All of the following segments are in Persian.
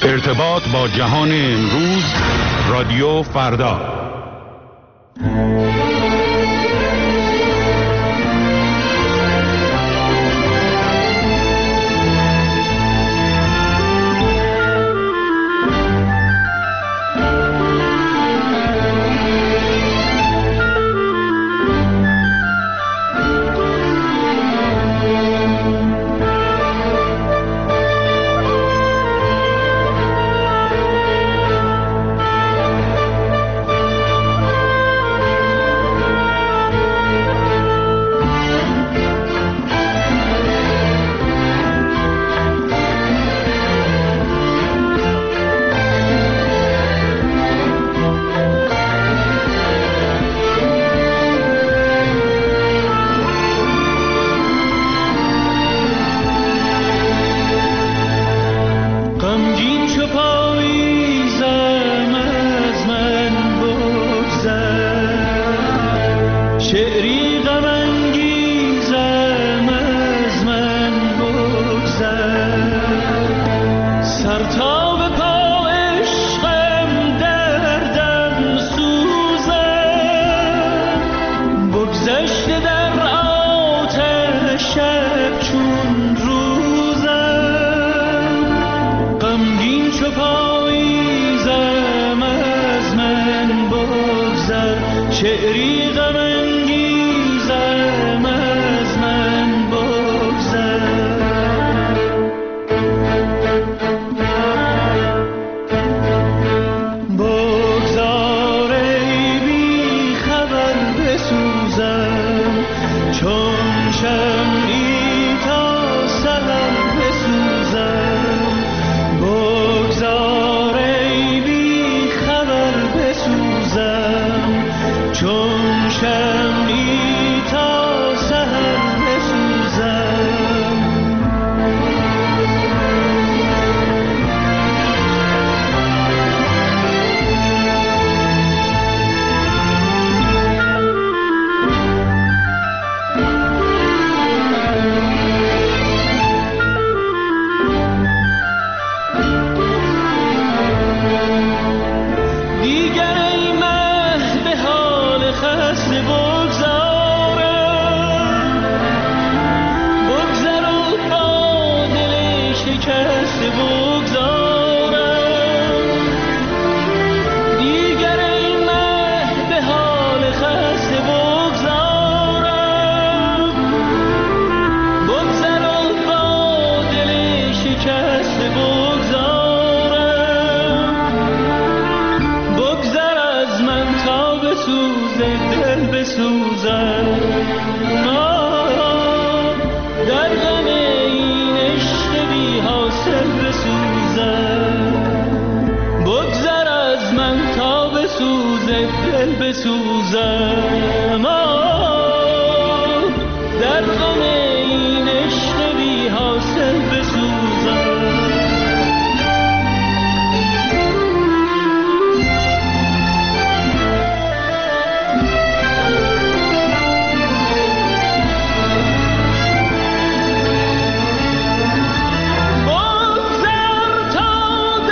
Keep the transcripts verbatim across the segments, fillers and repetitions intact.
ارتباط با جهان امروز، رادیو فردا.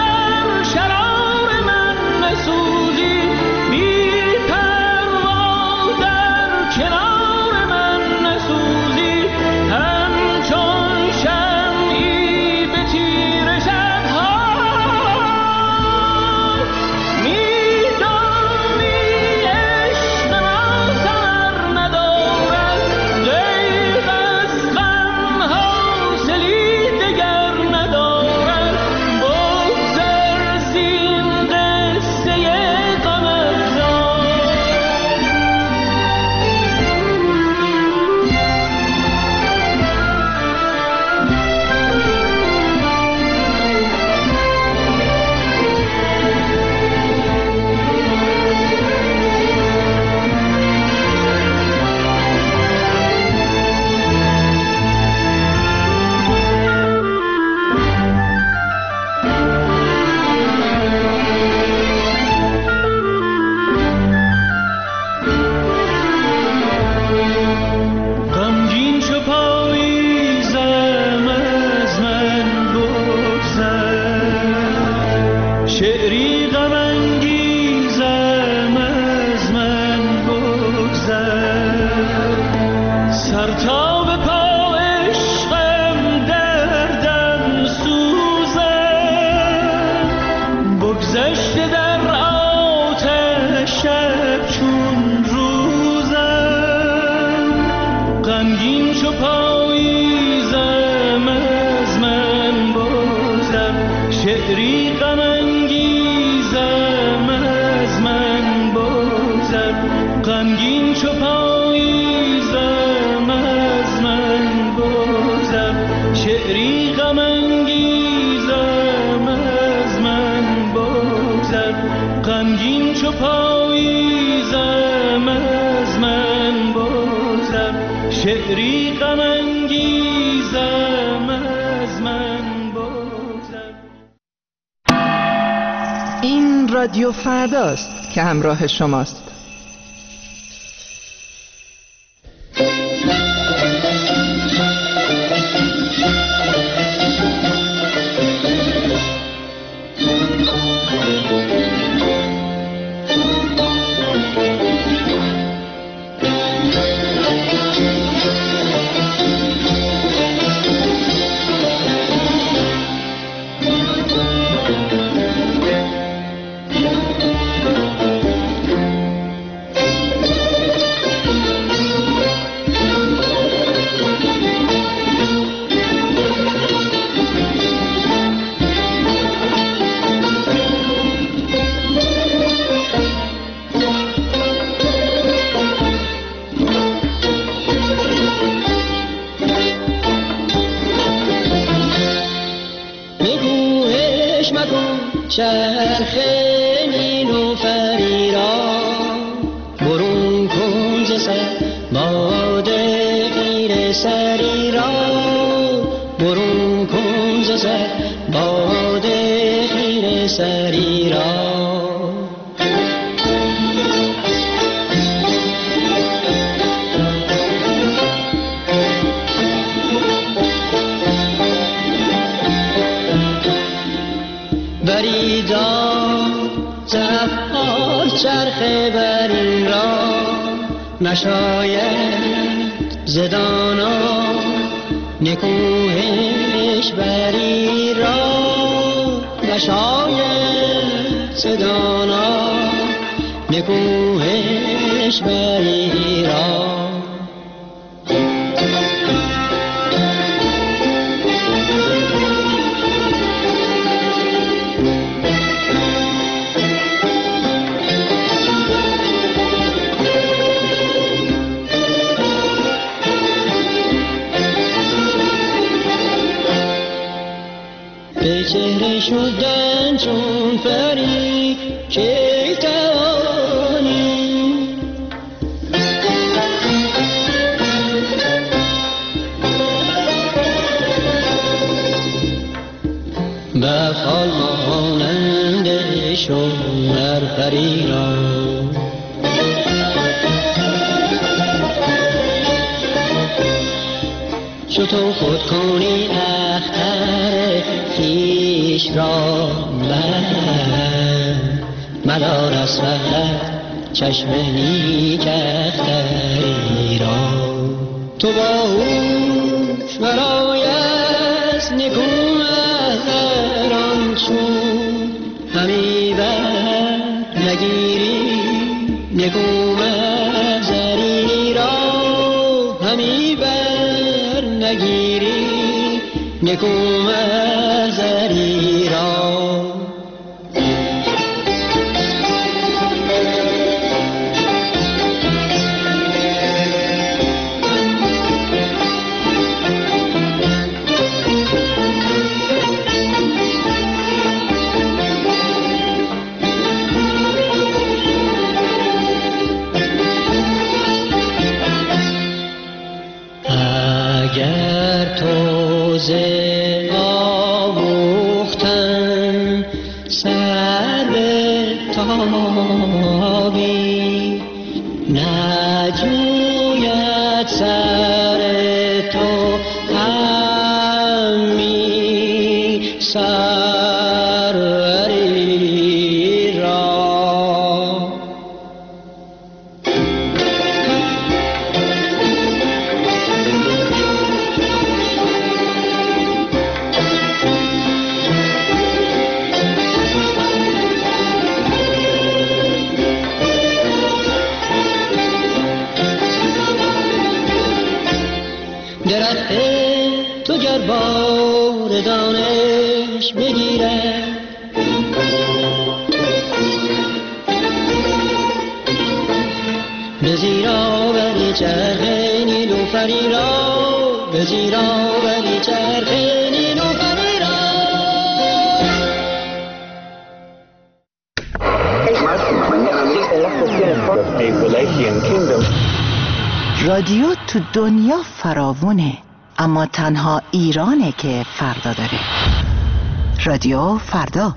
بی پروا شعری غم انگیزم از من بگذر، غمگین چو پاییزم از من بگذر، شعری غم انگیزم از من بگذر، غمگین چو پاییزم از من بگذر، شعری غم انگیزم از من بگذر. این رادیو فرداست که همراه شماست. چرخ نیلوفری را برون کن ز سر، باد غیر سری را برون کن ز سر، باد غیر سری را. چرخ برین را نشاید زدانا، نکوهش بری را نشاید زدانا، نکوهش بری را. چهره شدن چون فری که توانی، به خال مانند شوهر پری را. چو تو خود کنی اختر خویش را بند، مدار از فقط چشم نیک اختری را. تو باهوش برای از نکو اختران چون همی بر نگیری نکو مزری را، همی بر نگیری نکو مزری را. اگر تو ز آموختن سر به تابی، نجوید سر تو همی سروری را. درخت تو گر بار دانش بگیرد، چرخ نیلوفری را به زیرا ولی چرخ نیلوفری را. رادیو تو دنیا فراوونه، اما تنها ایرانه که فردا داره. رادیو فردا.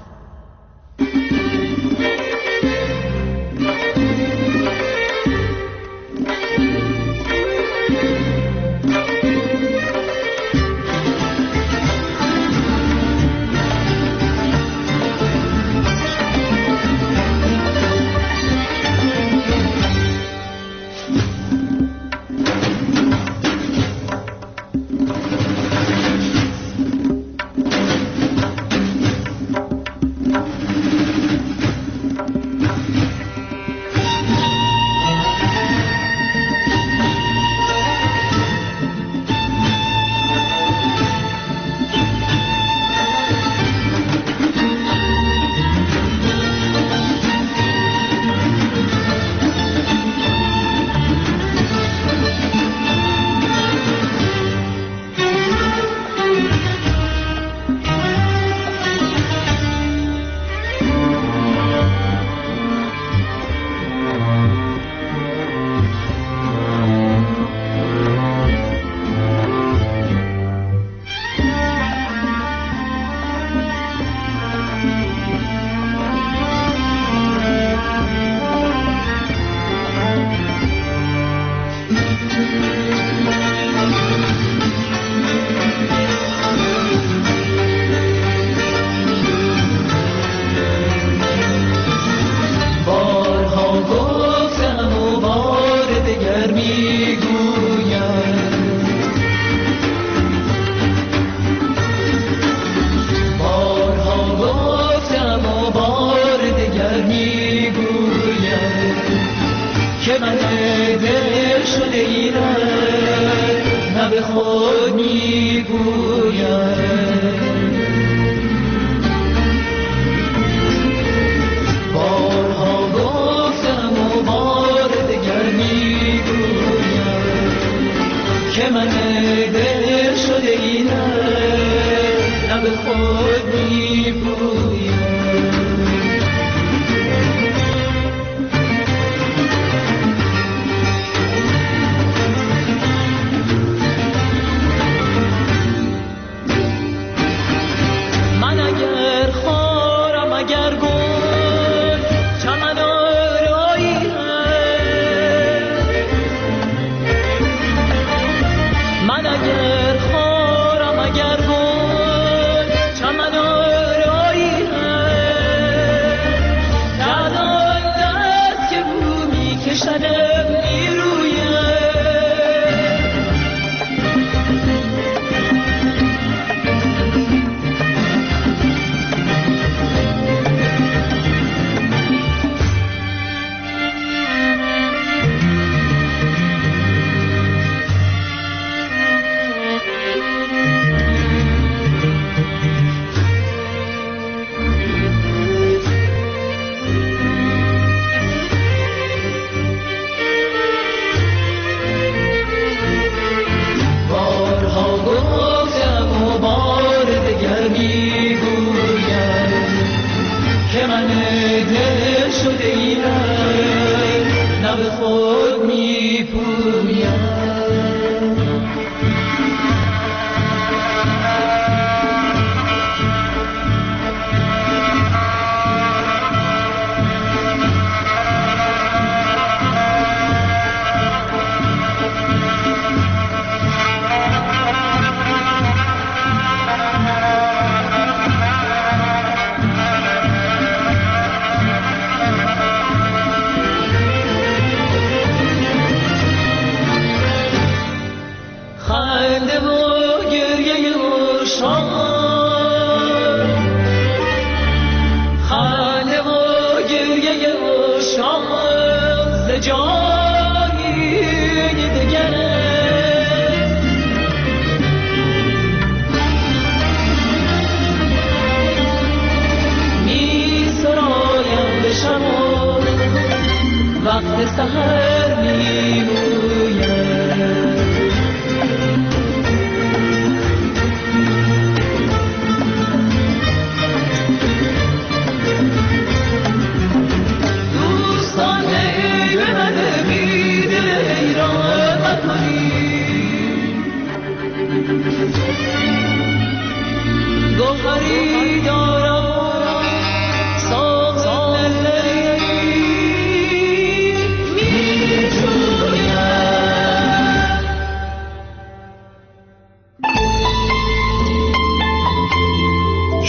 وقت سحر می‌گویم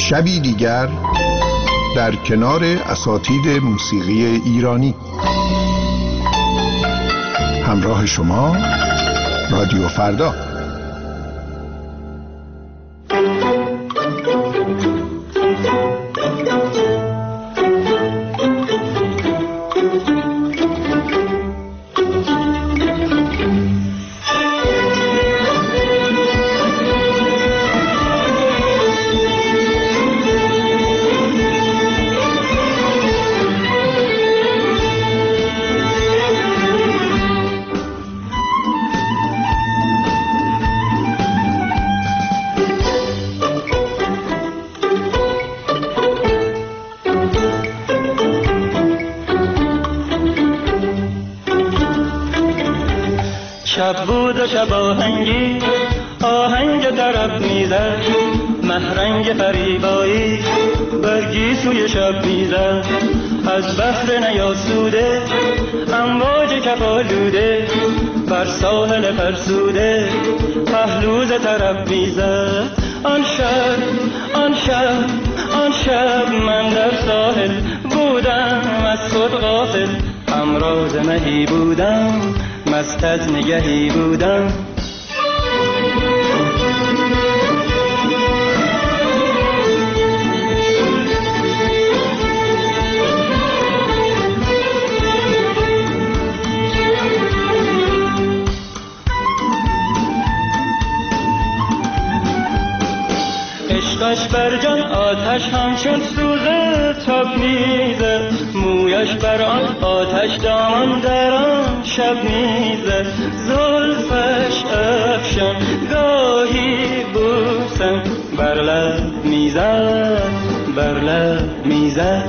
شبی دیگر در کنار اساتید موسیقی ایرانی. همراه شما رادیو فردا. شب بود و شب آهنگی آهنگ طرب میزد، محرنگ فریبایی برگی سوی شب میزد. از بحر نیاسوده امواج کفالوده بر ساحل فرسوده پهلوز طرب میزد. آن شب آن شب آن شب من در ساحل بودم از خود غافل، همراز مهی بودم مست از نگهی بودم. عشقش بر جان آتش همچون سوزه تاب میزه، مویش بر آن آتش دامان در آن شب میزه. زلفش افشان گاهی بوسم بر لب میزد بر لب میزد.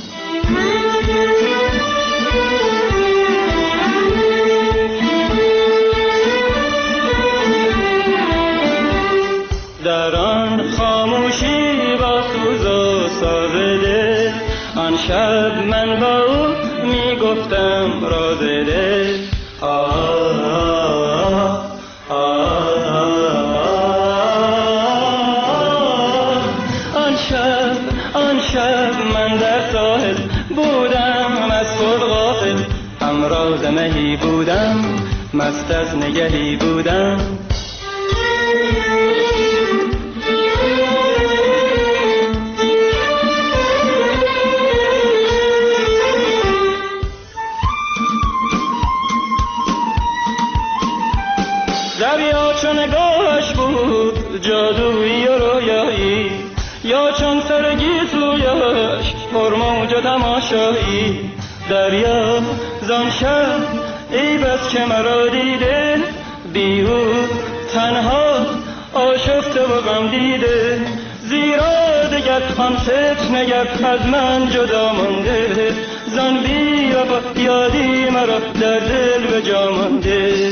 در آن خاموشی با سوز و ساز دل آن شب من با او میگفتم راز دل. آه آه آه آن شب آن شب من در ساحل بودم از خود غافل، همراز مهی بودم مست از نگهی بودم. دریا چون نگاهش بود جادویی و رویایی، یا چون سرگی سویش پرموج و تماشایی. دریا زان شب ای بس که مرا دیده، بی او تنها آشفته و غم دیده. زیرا دگر آن فتنه‌گر از من جدا مانده، زان بی وفا یادی مرا در دل به جا مانده.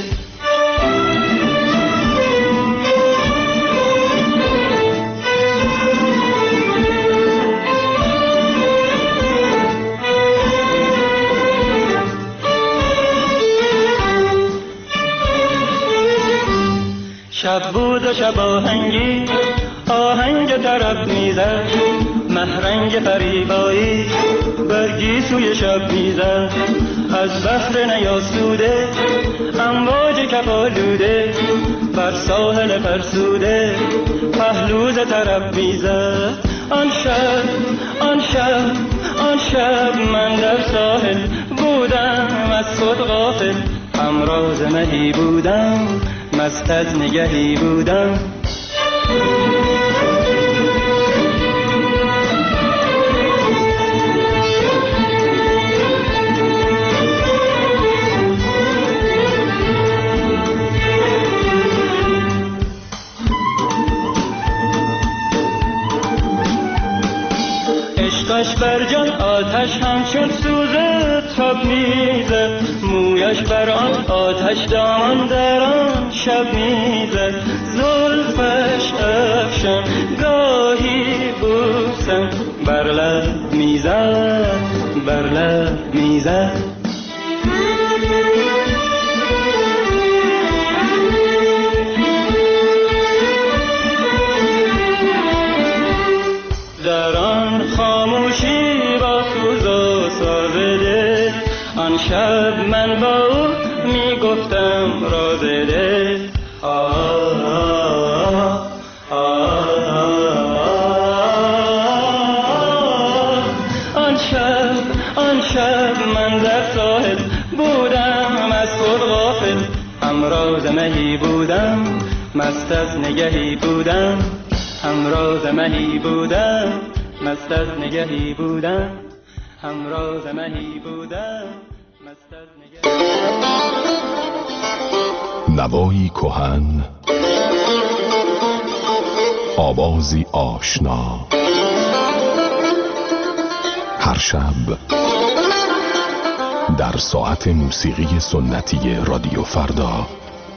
شب بود و شب آهنگی آهنگ طرب میزد، محرنگ فریبایی برگی سوی شب میزد. از بحر نیاسوده امواج کفالوده بر ساحل فرسوده پهلوز طرب میزد. آن شب آن شب آن شب من در ساحل بودم از خود غافل، همراز مهی بودم مست از نگهی بودم. عشقش بر جان آتش همچون سوزه تاب میزد، مویش بر آن آتش دامان در آن شب میزد. زلفش افشان گاهی بوسم بر لب میزد بر لب میزد. در آن خاموشی با سوز و ساز دل، آن شب من با او می گفتم راز دل. آه آه آه آن شب آن شب من در ساحل بودم از خود غافل، همراز مهی بودم مست از نگهی بودم، همراز مهی بودم مست از نگهی بودم، همراز مهی بودم مست از نگهی. نوایی کهن، آوازی آشنا، هر شب در ساعت موسیقی سنتی رادیو فردا.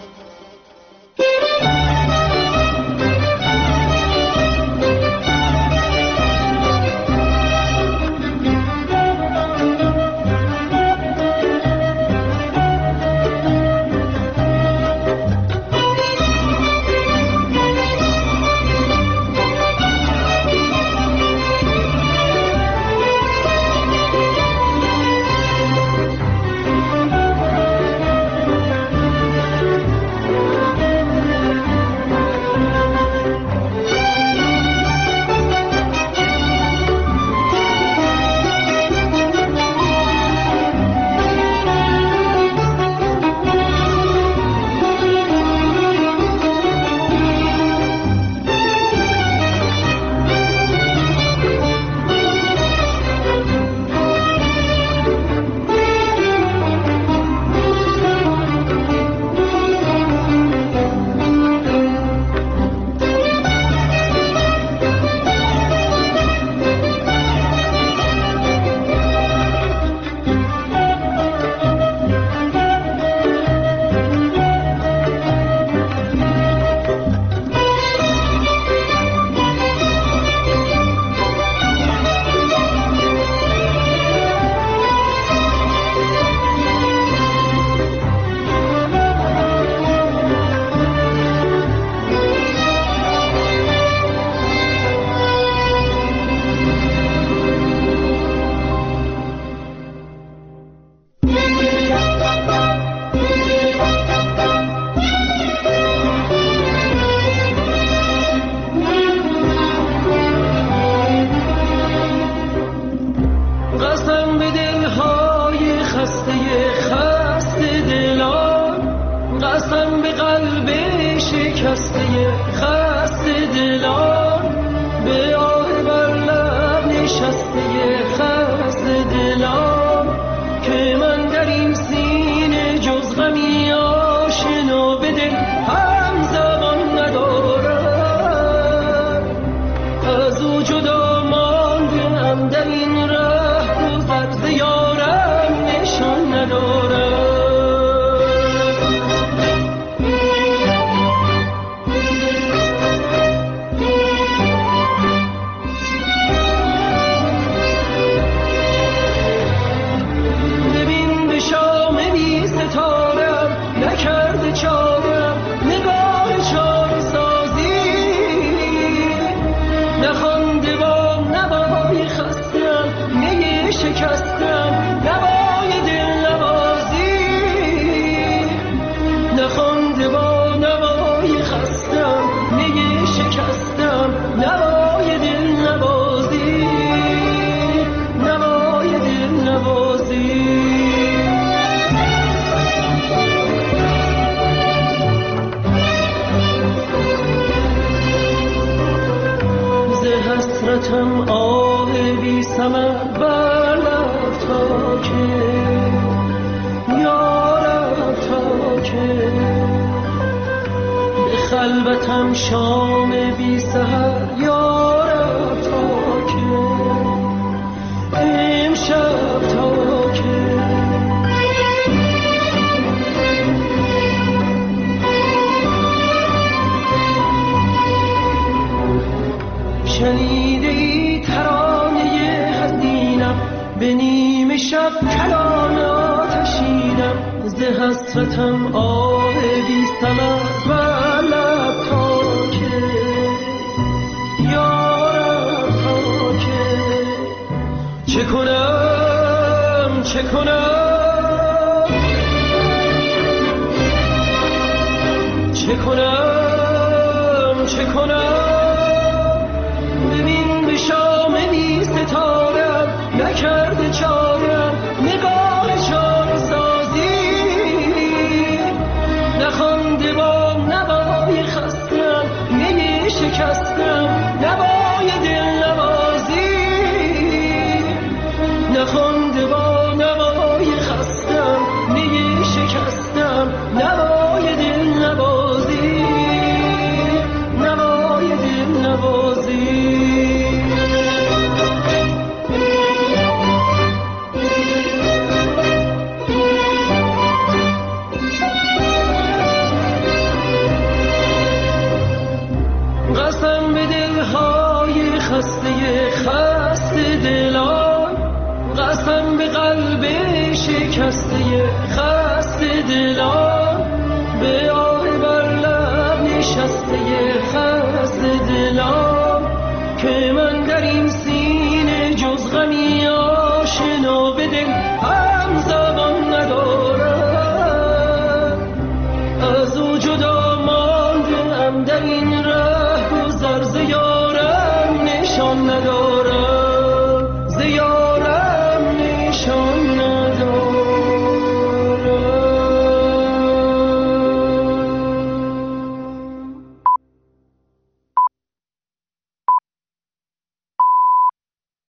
حسرتم آه بی ثمر بر لب تا که یارب تا که به خلوتم شام بی سحر یارب تا که امشب تا که شنیده ای ترانه حزینم به نیم شب کلام آتشینم ز حسرتم آه بی ثمر بر لب تا که یارب تا چه کنم چه کنم چه کنم چه کنم ببین به شام بی ستارم نکرده چارم نگاه چار سازی نخوانده با نوای خستم نمی شکستم نوای دل نوازی نخوانده با نوای خستم نمی شکستم نوای دل نوازی نوای دل نوازی قسم به دلهای خسته خسته دلان قسم به قلب شکسته خسته دلان به آه بر لب نشسته خسته